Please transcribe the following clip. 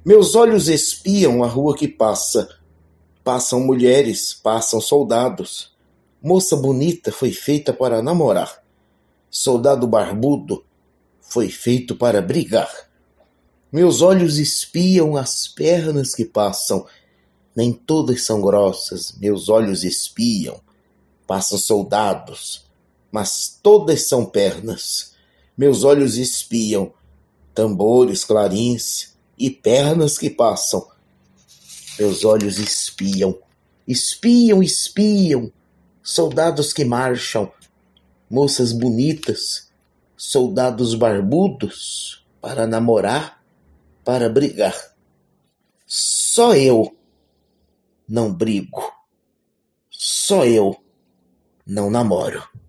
Meus olhos espiam a rua que passa. Passam mulheres, passam soldados. Moça bonita foi feita para namorar. Soldado barbudo foi feito para brigar. Meus olhos espiam as pernas que passam. Nem todas são grossas, meus olhos espiam. Passam soldados, mas todas são pernas. Meus olhos espiam tambores, clarins e pernas que passam. Meus olhos espiam, espiam, espiam. Soldados que marcham, moças bonitas, soldados barbudos, para namorar, para brigar. Só eu não brigo. Só eu não namoro.